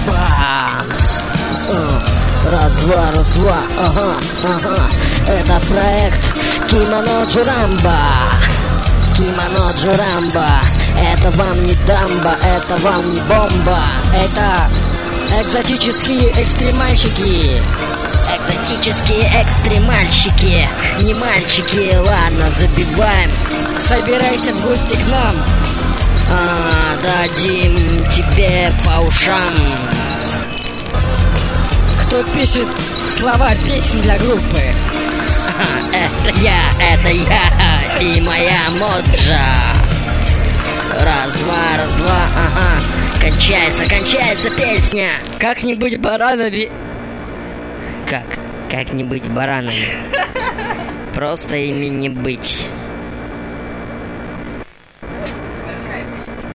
Бамс. Раз, два, ага. Это проект Кимоно Джурамба. Кимоно Джурамба. Это вам не дамба, это вам не бомба. Это экзотические экстремальщики. Экзотические экстремальщики. Не мальчики, ладно, забиваем. Собирайся в гости к нам. Дадим тебе по ушам. Кто пишет слова песни для группы? Это я и моя моджа. Раз, два, ага. Кончается песня. Как-нибудь баранами. Как-нибудь баранами. Просто ими не быть.